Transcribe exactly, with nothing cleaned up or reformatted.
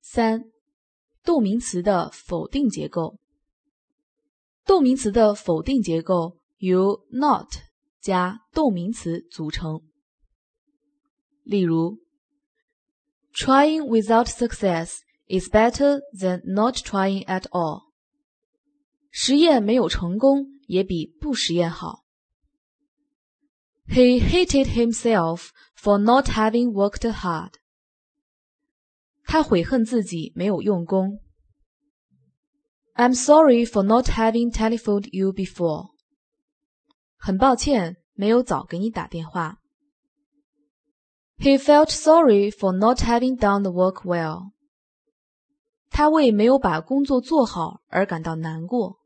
三、动名词的否定结构。动名词的否定结构由 not 加动名词组成。例如 Trying without success is better than not trying at all. 实验没有成功也比不实验好。He hated himself for not having worked hard. 他悔恨自己没有用功。I'm sorry for not having telephoned you before. 很抱歉，没有早给你打电话。He felt sorry for not having done the work well. 他为没有把工作做好而感到难过。